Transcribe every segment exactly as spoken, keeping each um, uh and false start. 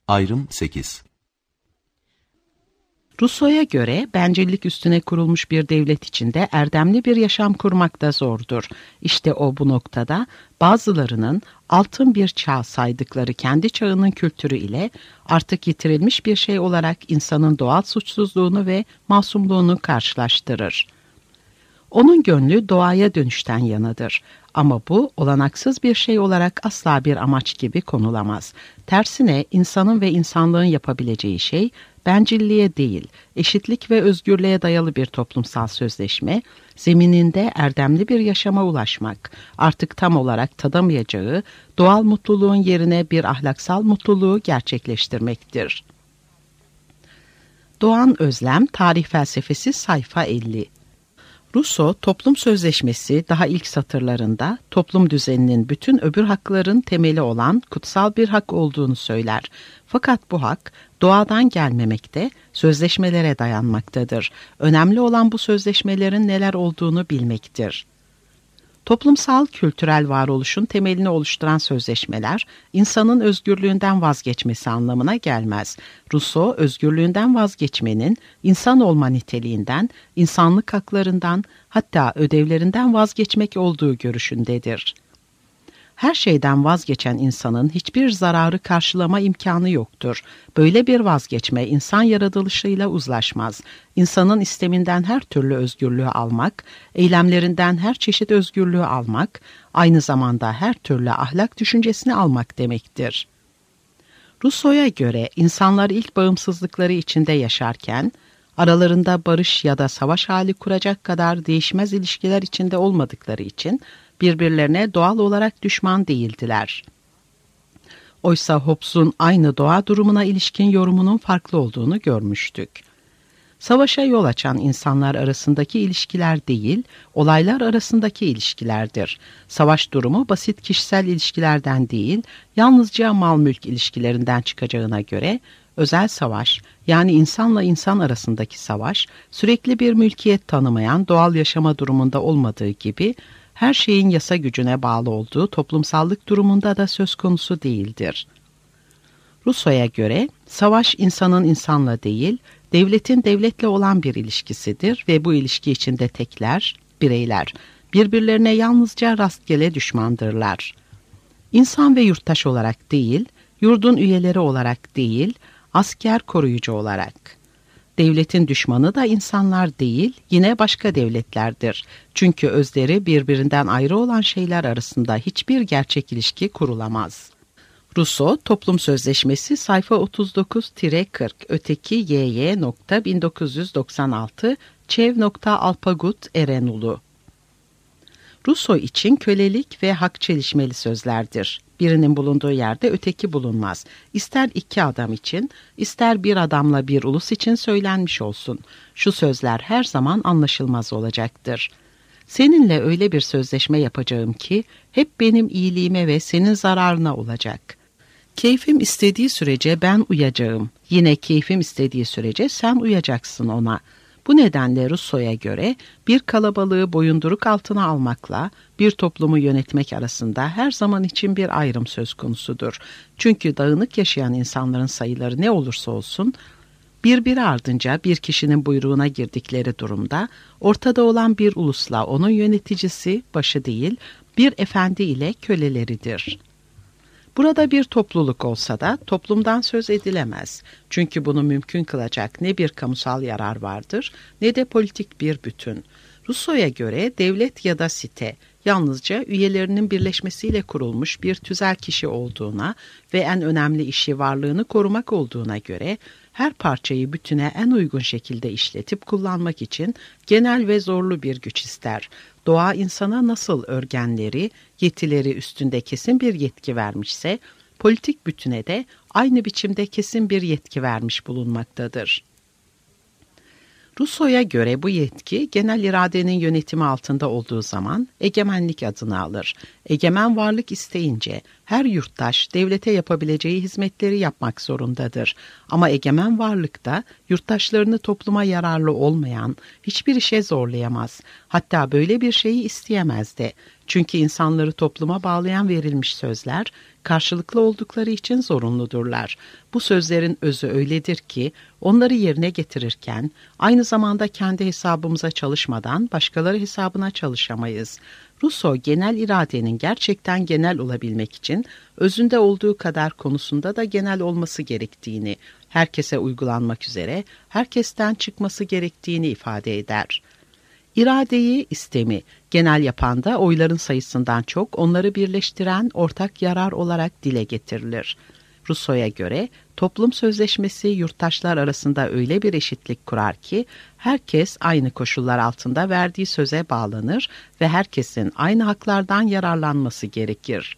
Ayrım sekiz. Rousseau'ya göre bencillik üstüne kurulmuş bir devlet içinde erdemli bir yaşam kurmak da zordur. İşte o bu noktada bazılarının altın bir çağ saydıkları kendi çağının kültürü ile artık yitirilmiş bir şey olarak insanın doğal suçsuzluğunu ve masumluğunu karşılaştırır. Onun gönlü doğaya dönüşten yanadır. Ama bu olanaksız bir şey olarak asla bir amaç gibi konulamaz. Tersine insanın ve insanlığın yapabileceği şey bencilliğe değil, eşitlik ve özgürlüğe dayalı bir toplumsal sözleşme, zemininde erdemli bir yaşama ulaşmak, artık tam olarak tadamayacağı doğal mutluluğun yerine bir ahlaksal mutluluğu gerçekleştirmektir. Doğan Özlem, Tarih Felsefesi, sayfa elli. Rousseau, toplum sözleşmesi daha ilk satırlarında toplum düzeninin bütün öbür hakların temeli olan kutsal bir hak olduğunu söyler. Fakat bu hak doğadan gelmemekte, sözleşmelere dayanmaktadır. Önemli olan bu sözleşmelerin neler olduğunu bilmektir. Toplumsal kültürel varoluşun temelini oluşturan sözleşmeler, insanın özgürlüğünden vazgeçmesi anlamına gelmez. Rousseau, özgürlüğünden vazgeçmenin, insan olma niteliğinden, insanlık haklarından, hatta ödevlerinden vazgeçmek olduğu görüşündedir. Her şeyden vazgeçen insanın hiçbir zararı karşılama imkanı yoktur. Böyle bir vazgeçme insan yaratılışıyla uzlaşmaz. İnsanın isteminden her türlü özgürlüğü almak, eylemlerinden her çeşit özgürlüğü almak, aynı zamanda her türlü ahlak düşüncesini almak demektir. Rousseau'ya göre insanlar ilk bağımsızlıkları içinde yaşarken, aralarında barış ya da savaş hali kuracak kadar değişmez ilişkiler içinde olmadıkları için, birbirlerine doğal olarak düşman değildiler. Oysa Hobbes'un aynı doğa durumuna ilişkin yorumunun farklı olduğunu görmüştük. Savaşa yol açan insanlar arasındaki ilişkiler değil, olaylar arasındaki ilişkilerdir. Savaş durumu basit kişisel ilişkilerden değil, yalnızca mal-mülk ilişkilerinden çıkacağına göre, özel savaş, yani insanla insan arasındaki savaş, sürekli bir mülkiyet tanımayan doğal yaşama durumunda olmadığı gibi, her şeyin yasa gücüne bağlı olduğu toplumsallık durumunda da söz konusu değildir. Rousseau'ya göre savaş insanın insanla değil, devletin devletle olan bir ilişkisidir ve bu ilişki içinde tekler, bireyler, birbirlerine yalnızca rastgele düşmandırlar. İnsan ve yurttaş olarak değil, yurdun üyeleri olarak değil, asker koruyucu olarak. Devletin düşmanı da insanlar değil, yine başka devletlerdir. Çünkü özleri birbirinden ayrı olan şeyler arasında hiçbir gerçek ilişki kurulamaz. Rousseau, Toplum Sözleşmesi, sayfa otuz dokuz kırk, öteki Y Y bin dokuz yüz doksan altı, Çev Alpagut Erenulu. Rousseau için kölelik ve hak çelişmeli sözlerdir. Birinin bulunduğu yerde öteki bulunmaz. İster iki adam için, ister bir adamla bir ulus için söylenmiş olsun. Şu sözler her zaman anlaşılmaz olacaktır. Seninle öyle bir sözleşme yapacağım ki, hep benim iyiliğime ve senin zararına olacak. Keyfim istediği sürece ben uyacağım. Yine keyfim istediği sürece sen uyacaksın ona. Bu nedenle Rousseau'ya göre bir kalabalığı boyunduruk altına almakla bir toplumu yönetmek arasında her zaman için bir ayrım söz konusudur. Çünkü dağınık yaşayan insanların sayıları ne olursa olsun, birbiri ardınca bir kişinin buyruğuna girdikleri durumda ortada olan bir ulusla onun yöneticisi, başı değil, bir efendi ile köleleridir. Burada bir topluluk olsa da toplumdan söz edilemez. Çünkü bunu mümkün kılacak ne bir kamusal yarar vardır ne de politik bir bütün. Rousseau'ya göre devlet ya da site yalnızca üyelerinin birleşmesiyle kurulmuş bir tüzel kişi olduğuna ve en önemli işi varlığını korumak olduğuna göre her parçayı bütüne en uygun şekilde işletip kullanmak için genel ve zorlu bir güç ister. Doğa insana nasıl örgenleri, yetileri üstünde kesin bir yetki vermişse, politik bütüne de aynı biçimde kesin bir yetki vermiş bulunmaktadır. Rousseau'ya göre bu yetki genel iradenin yönetimi altında olduğu zaman egemenlik adını alır. Egemen varlık isteyince her yurttaş devlete yapabileceği hizmetleri yapmak zorundadır. Ama egemen varlık da yurttaşlarını topluma yararlı olmayan hiçbir işe zorlayamaz. Hatta böyle bir şeyi isteyemez de. Çünkü insanları topluma bağlayan verilmiş sözler, karşılıklı oldukları için zorunludurlar. Bu sözlerin özü öyledir ki, onları yerine getirirken, aynı zamanda kendi hesabımıza çalışmadan başkaları hesabına çalışamayız. Rousseau, genel iradenin gerçekten genel olabilmek için, özünde olduğu kadar konusunda da genel olması gerektiğini, herkese uygulanmak üzere, herkesten çıkması gerektiğini ifade eder. İradeyi, istemi, genel yapan da oyların sayısından çok onları birleştiren ortak yarar olarak dile getirilir. Rousseau'ya göre toplum sözleşmesi yurttaşlar arasında öyle bir eşitlik kurar ki herkes aynı koşullar altında verdiği söze bağlanır ve herkesin aynı haklardan yararlanması gerekir.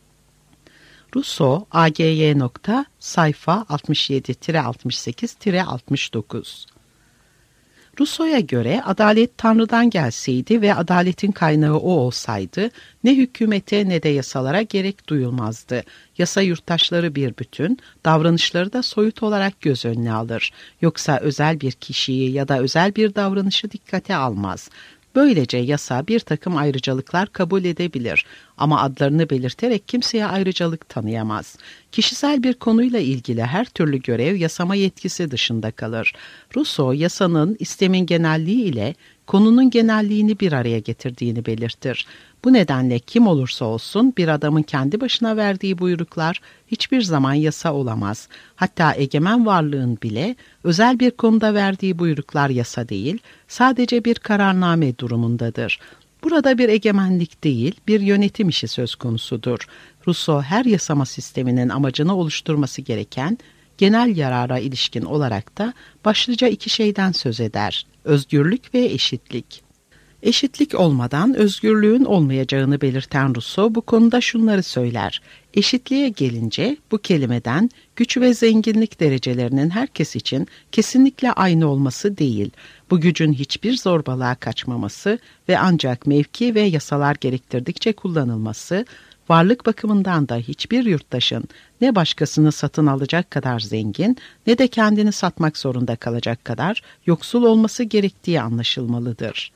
Rousseau, A G Y nokta, sayfa altmış yedi altmış sekiz altmış dokuz. Rousseau'ya göre adalet Tanrı'dan gelseydi ve adaletin kaynağı o olsaydı, ne hükümete ne de yasalara gerek duyulmazdı. Yasa yurttaşları bir bütün, davranışları da soyut olarak göz önüne alır. Yoksa özel bir kişiyi ya da özel bir davranışı dikkate almaz. Böylece yasa bir takım ayrıcalıklar kabul edebilir ama adlarını belirterek kimseye ayrıcalık tanıyamaz. Kişisel bir konuyla ilgili her türlü görev yasama yetkisi dışında kalır. Rousseau, yasanın istemin genelliği ile konunun genelliğini bir araya getirdiğini belirtir. Bu nedenle kim olursa olsun bir adamın kendi başına verdiği buyruklar hiçbir zaman yasa olamaz. Hatta egemen varlığın bile özel bir konuda verdiği buyruklar yasa değil, sadece bir kararname durumundadır. Burada bir egemenlik değil, bir yönetim işi söz konusudur. Rousseau, her yasama sisteminin amacını oluşturması gereken genel yarara ilişkin olarak da başlıca iki şeyden söz eder: özgürlük ve eşitlik. Eşitlik olmadan özgürlüğün olmayacağını belirten Rousseau bu konuda şunları söyler. Eşitliğe gelince bu kelimeden güç ve zenginlik derecelerinin herkes için kesinlikle aynı olması değil, bu gücün hiçbir zorbalığa kaçmaması ve ancak mevki ve yasalar gerektirdikçe kullanılması, varlık bakımından da hiçbir yurttaşın ne başkasını satın alacak kadar zengin ne de kendini satmak zorunda kalacak kadar yoksul olması gerektiği anlaşılmalıdır.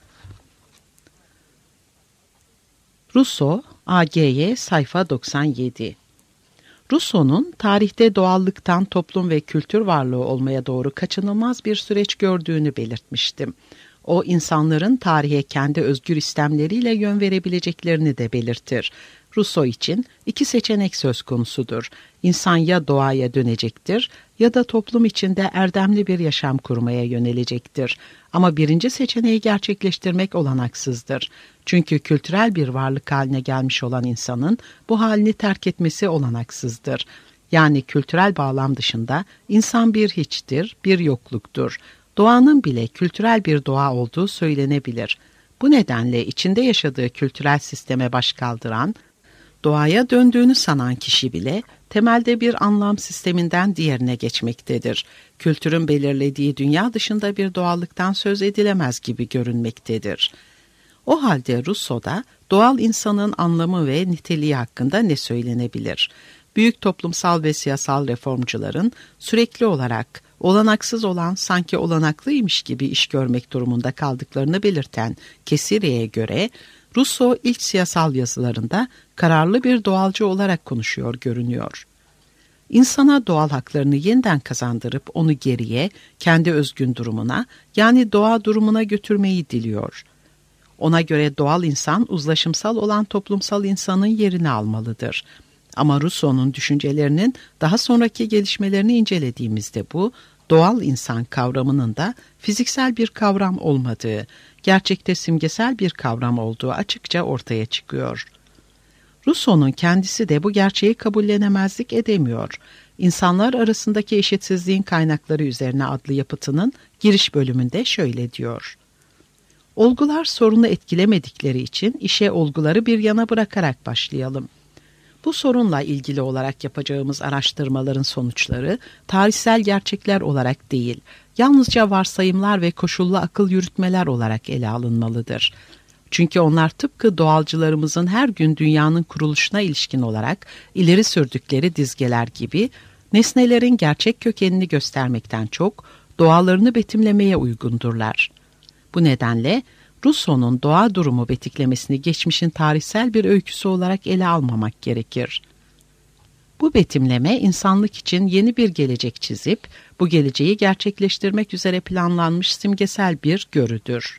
Rousseau, A G Y sayfa doksan yedi. Rousseau'nun tarihte doğallıktan toplum ve kültür varlığı olmaya doğru kaçınılmaz bir süreç gördüğünü belirtmiştim. O, insanların tarihe kendi özgür istemleriyle yön verebileceklerini de belirtir. Rousseau için iki seçenek söz konusudur. İnsan ya doğaya dönecektir ya da toplum içinde erdemli bir yaşam kurmaya yönelecektir. Ama birinci seçeneği gerçekleştirmek olanaksızdır. Çünkü kültürel bir varlık haline gelmiş olan insanın bu halini terk etmesi olanaksızdır. Yani kültürel bağlam dışında insan bir hiçtir, bir yokluktur. Doğanın bile kültürel bir doğa olduğu söylenebilir. Bu nedenle içinde yaşadığı kültürel sisteme baş kaldıran, doğaya döndüğünü sanan kişi bile temelde bir anlam sisteminden diğerine geçmektedir. Kültürün belirlediği dünya dışında bir doğallıktan söz edilemez gibi görünmektedir. O halde Rousseau'da doğal insanın anlamı ve niteliği hakkında ne söylenebilir? Büyük toplumsal ve siyasal reformcuların sürekli olarak olanaksız olan sanki olanaklıymış gibi iş görmek durumunda kaldıklarını belirten Kesire'ye göre Rousseau ilk siyasal yazılarında kararlı bir doğalcı olarak konuşuyor görünüyor. İnsana doğal haklarını yeniden kazandırıp onu geriye, kendi özgün durumuna, yani doğa durumuna götürmeyi diliyor. Ona göre doğal insan uzlaşımsal olan toplumsal insanın yerini almalıdır. Ama Rousseau'nun düşüncelerinin daha sonraki gelişmelerini incelediğimizde bu, doğal insan kavramının da fiziksel bir kavram olmadığı, gerçekte simgesel bir kavram olduğu açıkça ortaya çıkıyor. Rousseau'nun kendisi de bu gerçeği kabullenemezlik edemiyor. İnsanlar arasındaki eşitsizliğin kaynakları üzerine adlı yapıtının giriş bölümünde şöyle diyor. Olgular sorunu etkilemedikleri için işe olguları bir yana bırakarak başlayalım. Bu sorunla ilgili olarak yapacağımız araştırmaların sonuçları tarihsel gerçekler olarak değil, yalnızca varsayımlar ve koşullu akıl yürütmeler olarak ele alınmalıdır. Çünkü onlar tıpkı doğalcılarımızın her gün dünyanın kuruluşuna ilişkin olarak ileri sürdükleri dizgeler gibi nesnelerin gerçek kökenini göstermekten çok doğalarını betimlemeye uygundurlar. Bu nedenle Rousseau'nun doğa durumu betimlemesini geçmişin tarihsel bir öyküsü olarak ele almamak gerekir. Bu betimleme insanlık için yeni bir gelecek çizip bu geleceği gerçekleştirmek üzere planlanmış simgesel bir görüdür.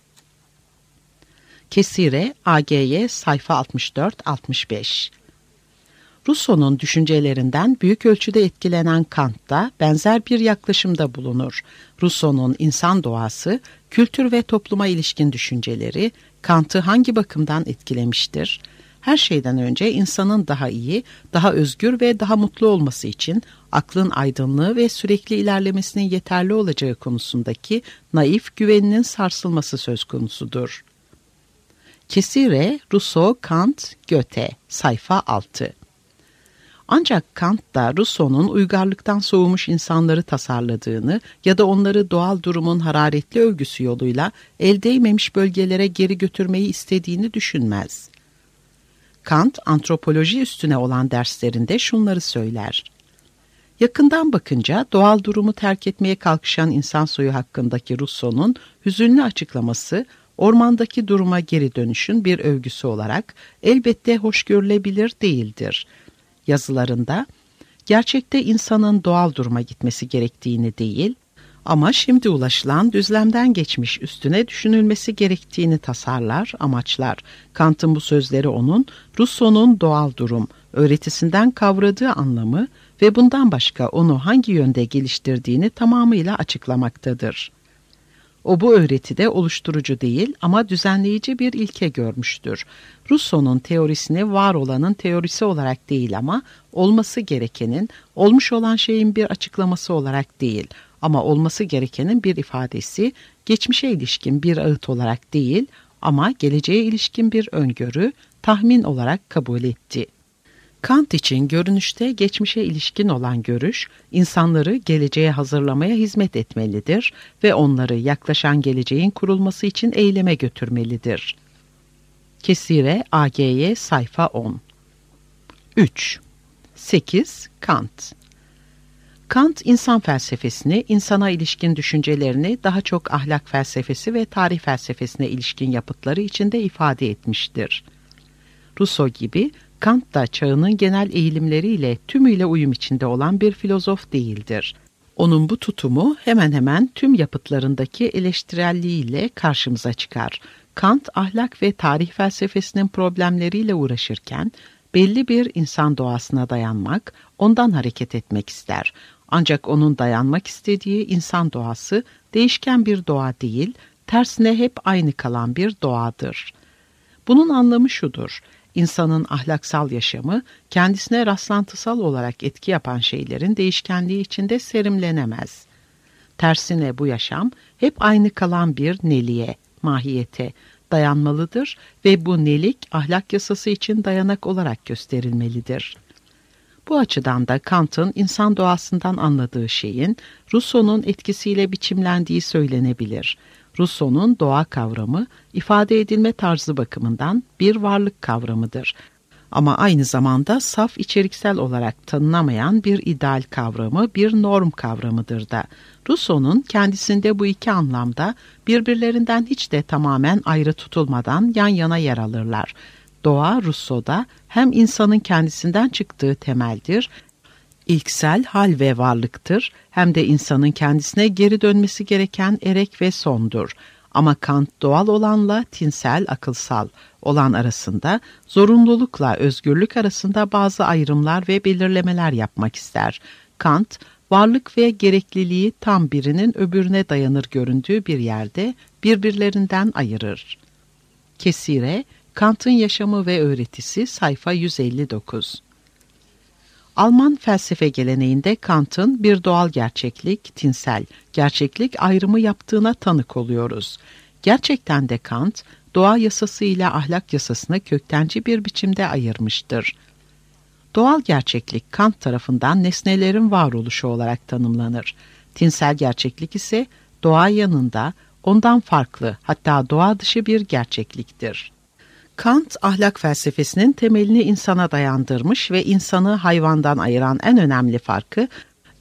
Kesire, A G Y sayfa altmış dört altmış beş. Rousseau'nun düşüncelerinden büyük ölçüde etkilenen Kant da benzer bir yaklaşımda bulunur. Rousseau'nun insan doğası, kültür ve topluma ilişkin düşünceleri Kant'ı hangi bakımdan etkilemiştir? Her şeyden önce insanın daha iyi, daha özgür ve daha mutlu olması için aklın aydınlığı ve sürekli ilerlemesinin yeterli olacağı konusundaki naif güveninin sarsılması söz konusudur. Kesire, Rousseau, Kant, Goethe, sayfa altı. Ancak Kant da Rousseau'nun uygarlıktan soğumuş insanları tasarladığını ya da onları doğal durumun hararetli övgüsü yoluyla el değmemiş bölgelere geri götürmeyi istediğini düşünmez. Kant, antropoloji üstüne olan derslerinde şunları söyler. Yakından bakınca doğal durumu terk etmeye kalkışan insan soyu hakkındaki Rousseau'nun hüzünlü açıklaması, ormandaki duruma geri dönüşün bir övgüsü olarak elbette hoş görülebilir değildir. Yazılarında, gerçekte insanın doğal duruma gitmesi gerektiğini değil, ama şimdi ulaşılan düzlemden geçmiş üstüne düşünülmesi gerektiğini tasarlar, amaçlar. Kant'ın bu sözleri onun, Rousseau'nun doğal durum öğretisinden kavradığı anlamı ve bundan başka onu hangi yönde geliştirdiğini tamamıyla açıklamaktadır. O bu öğretide oluşturucu değil ama düzenleyici bir ilke görmüştür. Rousseau'nun teorisini var olanın teorisi olarak değil ama olması gerekenin, olmuş olan şeyin bir açıklaması olarak değil ama olması gerekenin bir ifadesi, geçmişe ilişkin bir ağıt olarak değil ama geleceğe ilişkin bir öngörü, tahmin olarak kabul etti. Kant için görünüşte geçmişe ilişkin olan görüş, insanları geleceğe hazırlamaya hizmet etmelidir ve onları yaklaşan geleceğin kurulması için eyleme götürmelidir. Kesire, A G Y sayfa on. üç. sekiz. Kant. Kant, insan felsefesini, insana ilişkin düşüncelerini daha çok ahlak felsefesi ve tarih felsefesine ilişkin yapıtları içinde ifade etmiştir. Rousseau gibi, Kant da çağının genel eğilimleriyle tümüyle uyum içinde olan bir filozof değildir. Onun bu tutumu hemen hemen tüm yapıtlarındaki eleştirelliğiyle karşımıza çıkar. Kant, ahlak ve tarih felsefesinin problemleriyle uğraşırken, belli bir insan doğasına dayanmak, ondan hareket etmek ister. Ancak onun dayanmak istediği insan doğası, değişken bir doğa değil, tersine hep aynı kalan bir doğadır. Bunun anlamı şudur: İnsanın ahlaksal yaşamı, kendisine rastlantısal olarak etki yapan şeylerin değişkenliği içinde serimlenemez. Tersine bu yaşam, hep aynı kalan bir neliğe, mahiyete dayanmalıdır ve bu nelik ahlak yasası için dayanak olarak gösterilmelidir. Bu açıdan da Kant'ın insan doğasından anladığı şeyin Rousseau'nun etkisiyle biçimlendiği söylenebilir. Rousseau'nun doğa kavramı, ifade edilme tarzı bakımından bir varlık kavramıdır. Ama aynı zamanda saf içeriksel olarak tanınamayan bir ideal kavramı, bir norm kavramıdır da. Rousseau'nun kendisinde bu iki anlamda birbirlerinden hiç de tamamen ayrı tutulmadan yan yana yer alırlar. Doğa, Rousseau'da hem insanın kendisinden çıktığı temeldir, ilksel hal ve varlıktır, hem de insanın kendisine geri dönmesi gereken erek ve sondur. Ama Kant doğal olanla tinsel, akılsal olan arasında, zorunlulukla özgürlük arasında bazı ayrımlar ve belirlemeler yapmak ister. Kant, varlık ve gerekliliği tam birinin öbürüne dayanır göründüğü bir yerde birbirlerinden ayırır. Kesire, Kant'ın Yaşamı ve Öğretisi sayfa yüz elli dokuz. Alman felsefe geleneğinde Kant'ın bir doğal gerçeklik, tinsel gerçeklik ayrımı yaptığına tanık oluyoruz. Gerçekten de Kant, doğa yasası ile ahlak yasasını köktenci bir biçimde ayırmıştır. Doğal gerçeklik Kant tarafından nesnelerin varoluşu olarak tanımlanır. Tinsel gerçeklik ise doğa yanında ondan farklı, hatta doğa dışı bir gerçekliktir. Kant, ahlak felsefesinin temelini insana dayandırmış ve insanı hayvandan ayıran en önemli farkı,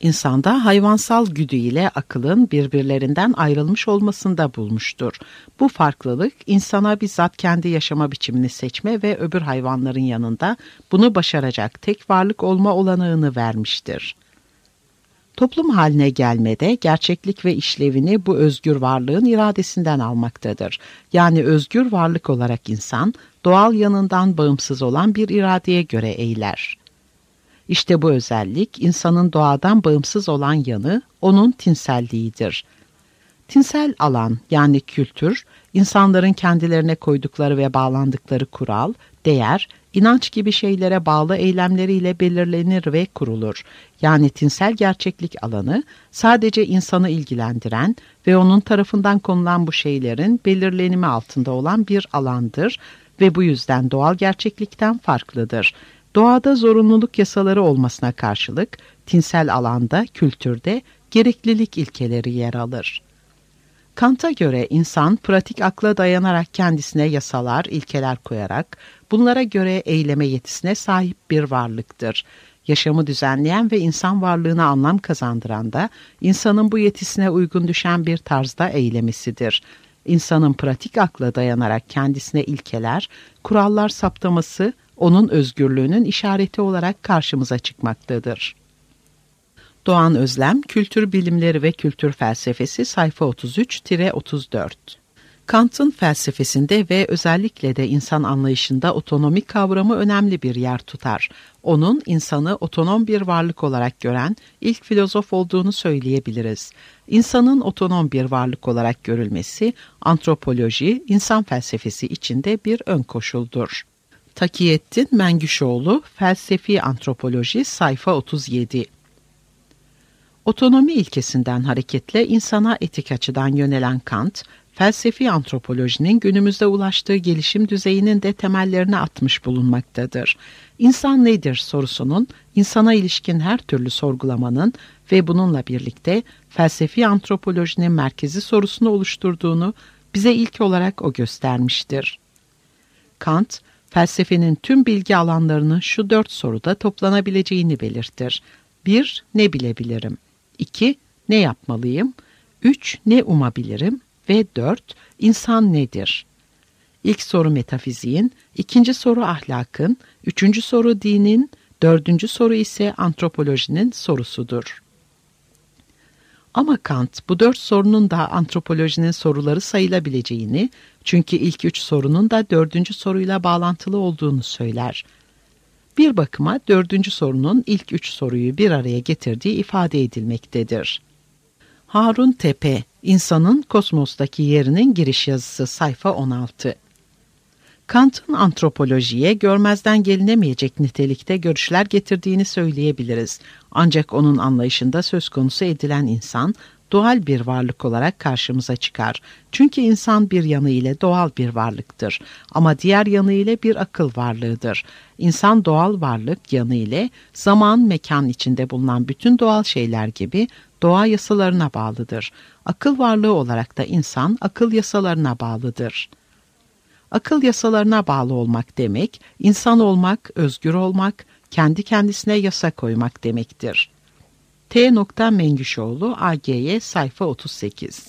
İnsanda hayvansal güdü ile akılın birbirlerinden ayrılmış olmasında bulmuştur. Bu farklılık insana bizzat kendi yaşama biçimini seçme ve öbür hayvanların yanında bunu başaracak tek varlık olma olanağını vermiştir. Toplum haline gelmede gerçeklik ve işlevini bu özgür varlığın iradesinden almaktadır. Yani özgür varlık olarak insan, doğal yanından bağımsız olan bir iradeye göre eyler. İşte bu özellik, insanın doğadan bağımsız olan yanı, onun tinselliğidir. Tinsel alan yani kültür, insanların kendilerine koydukları ve bağlandıkları kural, değer, inanç gibi şeylere bağlı eylemleriyle belirlenir ve kurulur. Yani tinsel gerçeklik alanı, sadece insanı ilgilendiren ve onun tarafından konulan bu şeylerin belirlenimi altında olan bir alandır ve bu yüzden doğal gerçeklikten farklıdır. Doğada zorunluluk yasaları olmasına karşılık, tinsel alanda, kültürde gereklilik ilkeleri yer alır. Kant'a göre insan pratik akla dayanarak kendisine yasalar, ilkeler koyarak bunlara göre eyleme yetisine sahip bir varlıktır. Yaşamı düzenleyen ve insan varlığına anlam kazandıran da insanın bu yetisine uygun düşen bir tarzda eylemesidir. İnsanın pratik akla dayanarak kendisine ilkeler, kurallar saptaması onun özgürlüğünün işareti olarak karşımıza çıkmaktadır. Doğan Özlem, Kültür Bilimleri ve Kültür Felsefesi sayfa otuz üç otuz dört. Kant'ın felsefesinde ve özellikle de insan anlayışında otonomik kavramı önemli bir yer tutar. Onun insanı otonom bir varlık olarak gören ilk filozof olduğunu söyleyebiliriz. İnsanın otonom bir varlık olarak görülmesi, antropoloji, insan felsefesi içinde bir ön koşuldur. Takiyettin Mengüşoğlu, Felsefi Antropoloji sayfa otuz yedi. Otonomi ilkesinden hareketle insana etik açıdan yönelen Kant, felsefi antropolojinin günümüzde ulaştığı gelişim düzeyinin de temellerini atmış bulunmaktadır. İnsan nedir sorusunun, insana ilişkin her türlü sorgulamanın ve bununla birlikte felsefi antropolojinin merkezi sorusunu oluşturduğunu bize ilk olarak o göstermiştir. Kant, felsefenin tüm bilgi alanlarının şu dört soruda toplanabileceğini belirtir. bir. Ne bilebilirim? iki. Ne yapmalıyım? üç. Ne umabilirim? Ve dört. İnsan nedir? İlk soru metafiziğin, ikinci soru ahlakın, üçüncü soru dinin, dördüncü soru ise antropolojinin sorusudur. Ama Kant bu dört sorunun da antropolojinin soruları sayılabileceğini, çünkü ilk üç sorunun da dördüncü soruyla bağlantılı olduğunu söyler. Bir bakıma dördüncü sorunun ilk üç soruyu bir araya getirdiği ifade edilmektedir. Harun Tepe, İnsanın Kosmos'taki Yerinin Giriş Yazısı sayfa on altı. Kant'ın antropolojiye görmezden gelinemeyecek nitelikte görüşler getirdiğini söyleyebiliriz. Ancak onun anlayışında söz konusu edilen insan, doğal bir varlık olarak karşımıza çıkar. Çünkü insan bir yanı ile doğal bir varlıktır. Ama diğer yanı ile bir akıl varlığıdır. İnsan doğal varlık yanı ile zaman, mekan içinde bulunan bütün doğal şeyler gibi doğa yasalarına bağlıdır. Akıl varlığı olarak da insan akıl yasalarına bağlıdır. Akıl yasalarına bağlı olmak demek, insan olmak, özgür olmak, kendi kendisine yasa koymak demektir. T. Mengüşoğlu, A G Y sayfa otuz sekiz.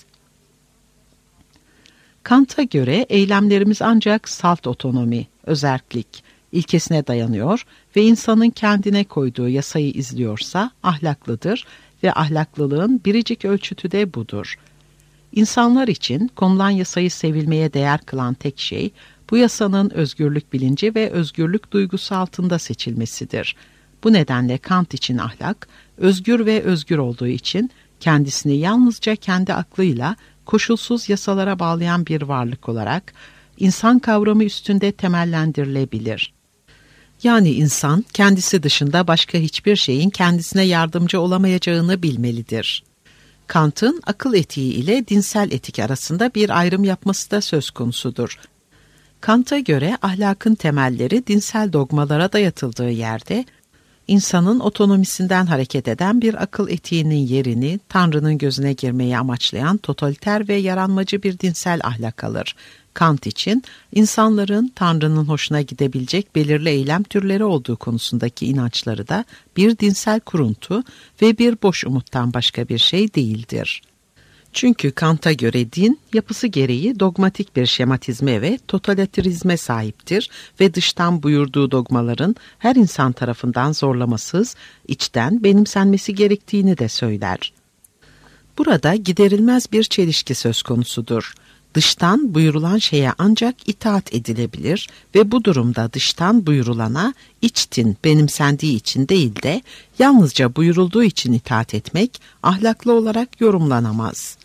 Kant'a göre eylemlerimiz ancak salt otonomi, özerklik ilkesine dayanıyor ve insanın kendine koyduğu yasayı izliyorsa ahlaklıdır ve ahlaklılığın biricik ölçütü de budur. İnsanlar için konulan yasayı sevilmeye değer kılan tek şey, bu yasanın özgürlük bilinci ve özgürlük duygusu altında seçilmesidir. Bu nedenle Kant için ahlak, özgür ve özgür olduğu için kendisini yalnızca kendi aklıyla koşulsuz yasalara bağlayan bir varlık olarak insan kavramı üstünde temellendirilebilir. Yani insan kendisi dışında başka hiçbir şeyin kendisine yardımcı olamayacağını bilmelidir. Kant'ın akıl etiği ile dinsel etik arasında bir ayrım yapması da söz konusudur. Kant'a göre ahlakın temelleri dinsel dogmalara dayatıldığı yerde, insanın otonomisinden hareket eden bir akıl etiğinin yerini Tanrı'nın gözüne girmeyi amaçlayan totaliter ve yaranmacı bir dinsel ahlak alır. Kant için insanların Tanrı'nın hoşuna gidebilecek belirli eylem türleri olduğu konusundaki inançları da bir dinsel kuruntu ve bir boş umuttan başka bir şey değildir. Çünkü Kant'a göre din yapısı gereği dogmatik bir şematizme ve totalitarizme sahiptir ve dıştan buyurduğu dogmaların her insan tarafından zorlamasız, içten benimsenmesi gerektiğini de söyler. Burada giderilmez bir çelişki söz konusudur. Dıştan buyurulan şeye ancak itaat edilebilir ve bu durumda dıştan buyurulana içtin benimsendiği için değil de yalnızca buyurulduğu için itaat etmek ahlaklı olarak yorumlanamaz.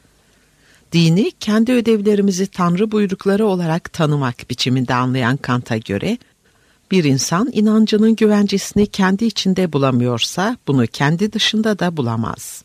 Dini kendi ödevlerimizi Tanrı buyrukları olarak tanımak biçiminde anlayan Kant'a göre, bir insan inancının güvencesini kendi içinde bulamıyorsa bunu kendi dışında da bulamaz.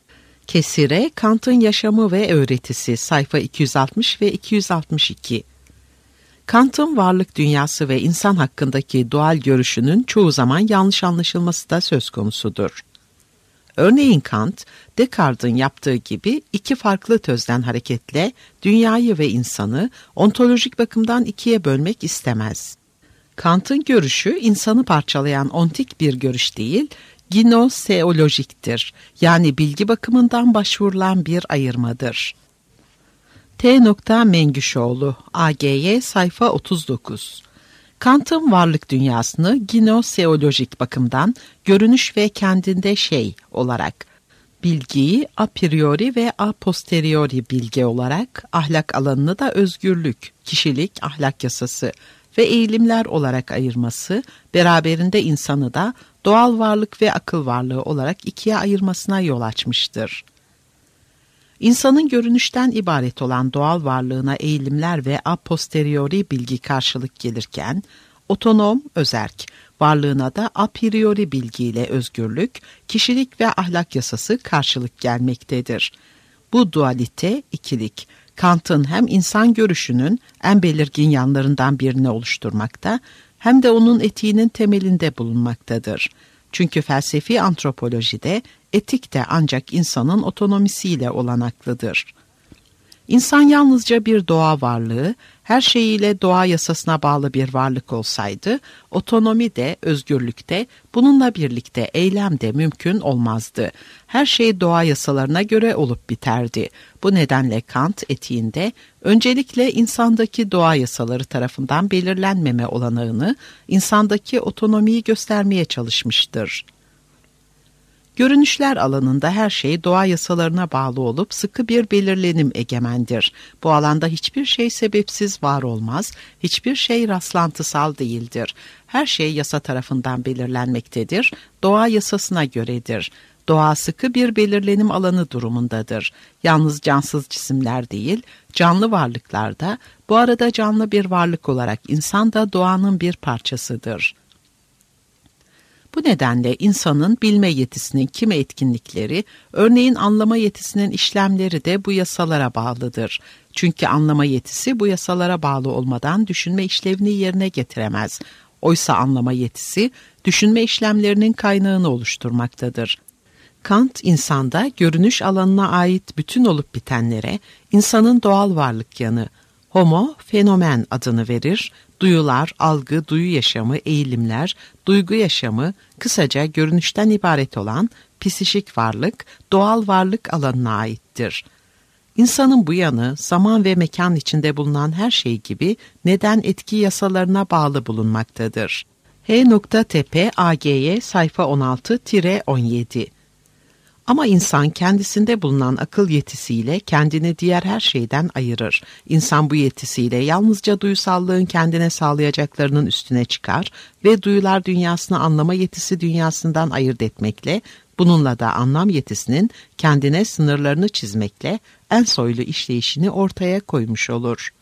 Kesire, Kant'ın Yaşamı ve Öğretisi sayfa iki yüz altmış ve iki yüz altmış iki. Kant'ın varlık dünyası ve insan hakkındaki doğal görüşünün çoğu zaman yanlış anlaşılması da söz konusudur. Örneğin Kant, Descartes'in yaptığı gibi iki farklı tözden hareketle dünyayı ve insanı ontolojik bakımdan ikiye bölmek istemez. Kant'ın görüşü insanı parçalayan ontik bir görüş değil, gnoseolojiktir, yani bilgi bakımından başvurulan bir ayırmadır. T. Mengüşoğlu, A G Y sayfa otuz dokuz. Kant'ın varlık dünyasını gnoseolojik bakımdan görünüş ve kendinde şey olarak, bilgiyi a priori ve a posteriori bilgi olarak, ahlak alanını da özgürlük, kişilik, ahlak yasası ve eğilimler olarak ayırması, beraberinde insanı da doğal varlık ve akıl varlığı olarak ikiye ayırmasına yol açmıştır. İnsanın görünüşten ibaret olan doğal varlığına eğilimler ve a posteriori bilgi karşılık gelirken, otonom, özerk, varlığına da a priori bilgiyle özgürlük, kişilik ve ahlak yasası karşılık gelmektedir. Bu dualite, ikilik, Kant'ın hem insan görüşünün en belirgin yanlarından birini oluşturmakta, hem de onun etiğinin temelinde bulunmaktadır. Çünkü felsefi antropolojide etik de ancak insanın otonomisiyle olanaklıdır. İnsan yalnızca bir doğa varlığı, her şeyiyle doğa yasasına bağlı bir varlık olsaydı, otonomi de, özgürlük de, bununla birlikte eylem de mümkün olmazdı. Her şey doğa yasalarına göre olup biterdi. Bu nedenle Kant etiğinde, öncelikle insandaki doğa yasaları tarafından belirlenmeme olanağını, insandaki otonomiyi göstermeye çalışmıştır. Görünüşler alanında her şey doğa yasalarına bağlı olup sıkı bir belirlenim egemendir. Bu alanda hiçbir şey sebepsiz var olmaz, hiçbir şey rastlantısal değildir. Her şey yasa tarafından belirlenmektedir, doğa yasasına göredir. Doğa sıkı bir belirlenim alanı durumundadır. Yalnız cansız cisimler değil, canlı varlıklar da, bu arada canlı bir varlık olarak insan da doğanın bir parçasıdır. Bu nedenle insanın bilme yetisinin kimi etkinlikleri, örneğin anlama yetisinin işlemleri de bu yasalara bağlıdır. Çünkü anlama yetisi bu yasalara bağlı olmadan düşünme işlevini yerine getiremez. Oysa anlama yetisi, düşünme işlemlerinin kaynağını oluşturmaktadır. Kant, insanda görünüş alanına ait bütün olup bitenlere, insanın doğal varlık yanı, homo fenomen adını verir, duyular, algı, duyu yaşamı, eğilimler, duygu yaşamı, kısaca görünüşten ibaret olan psişik varlık, doğal varlık alanına aittir. İnsanın bu yanı, zaman ve mekan içinde bulunan her şey gibi neden etki yasalarına bağlı bulunmaktadır. H. Tepe A G Y sayfa on altı on yedi. Ama insan kendisinde bulunan akıl yetisiyle kendini diğer her şeyden ayırır. İnsan bu yetisiyle yalnızca duyusallığın kendine sağlayacaklarının üstüne çıkar ve duyular dünyasını anlama yetisi dünyasından ayırt etmekle, bununla da anlam yetisinin kendine sınırlarını çizmekle en soylu işleyişini ortaya koymuş olur.